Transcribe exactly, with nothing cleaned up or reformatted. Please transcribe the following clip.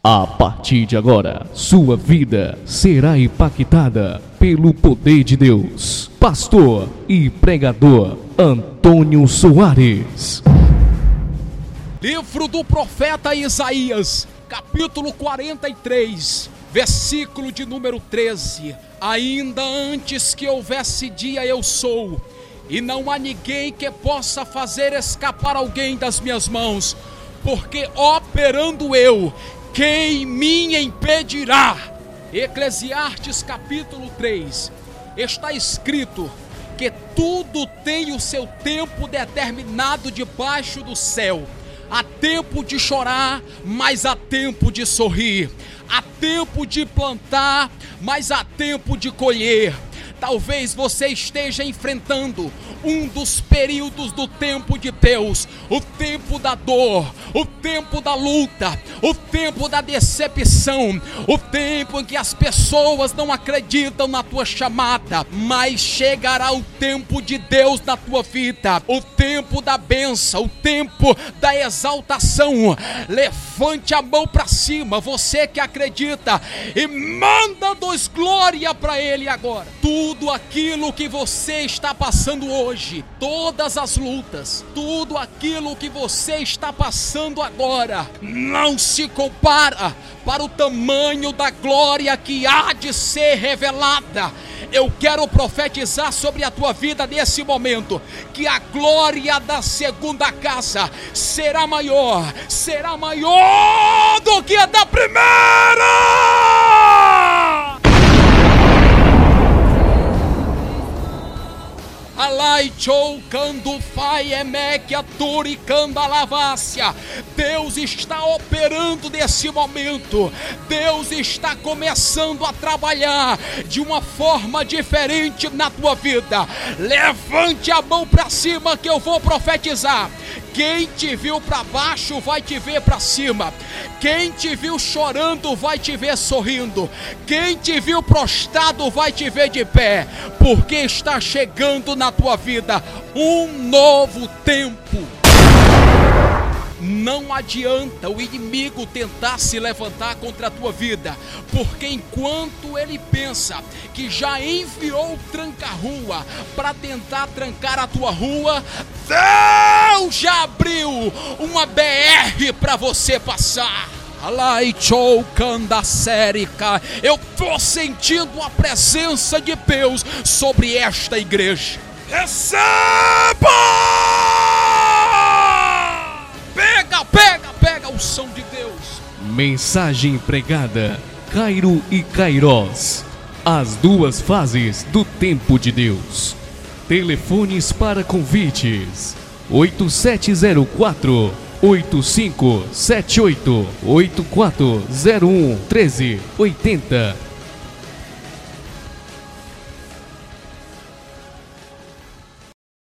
A partir de agora, sua vida será impactada pelo poder de Deus. Pastor e pregador Antônio Soares. Livro do profeta Isaías, capítulo quarenta e três, versículo de número treze. Ainda antes que houvesse dia eu sou, e não há ninguém que possa fazer escapar alguém das minhas mãos, porque operando eu, quem me impedirá? Eclesiastes capítulo três, está escrito que tudo tem o seu tempo determinado debaixo do céu. Há tempo de chorar, mas há tempo de sorrir. Há tempo de plantar, mas há tempo de colher. Talvez você esteja enfrentando um dos períodos do tempo de Deus, o tempo da dor, o tempo da luta, o tempo da decepção, o tempo em que as pessoas não acreditam na tua chamada, mas chegará o tempo de Deus na tua vida, o tempo da bênção, o tempo da exaltação. Levante a mão para cima, você que acredita, e manda dois glória para Ele agora. Tudo aquilo que você está passando hoje, todas as lutas, tudo aquilo que você está passando agora, não se compara para o tamanho da glória que há de ser revelada. Eu quero profetizar sobre a tua vida nesse momento, que a glória da segunda casa será maior, será maior do que a da primeira. Alai chou cando fai emeque aturi canda lavácia. Deus está operando nesse momento. Deus está começando a trabalhar de uma forma diferente na tua vida. Levante a mão para cima que eu vou profetizar. Quem te viu para baixo vai te ver para cima. Quem te viu chorando vai te ver sorrindo. Quem te viu prostrado vai te ver de pé, porque está chegando na tua vida um novo tempo. Não adianta o inimigo tentar se levantar contra a tua vida, porque enquanto ele pensa que já enviou o tranca-rua para tentar trancar a tua rua, Deus já abriu uma B R para você passar. Eu estou sentindo a presença de Deus sobre esta igreja. Receba! Pega, pega, pega o som de Deus. Mensagem pregada: Cairo e Kairos, as duas fases do tempo de Deus. Telefones para convites: oito sete zero quatro, oito cinco sete oito, oito quatro zero um, treze oitenta.